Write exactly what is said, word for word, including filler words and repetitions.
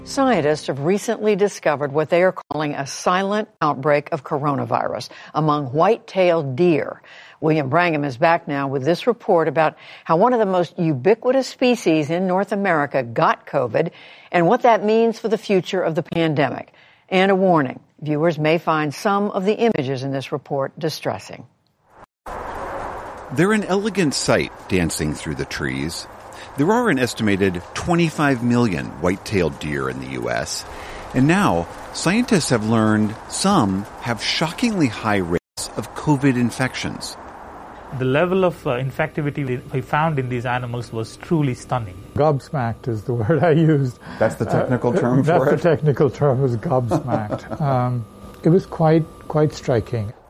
Scientists have recently discovered what they are calling a silent outbreak of coronavirus among white-tailed deer. William Brangham is back now with this report about how one of the most ubiquitous species in North America got COVID and what that means for the future of the pandemic. And a warning, viewers may find some of the images in this report distressing. They're an elegant sight dancing through the trees. There are an estimated twenty-five million white-tailed deer in the U S, and now scientists have learned some have shockingly high rates of COVID infections. The level of uh, infectivity we found in these animals was truly stunning. Gobsmacked is the word I used. That's the technical term uh, for that's it? That's the technical term, was gobsmacked. um, it was quite, quite striking.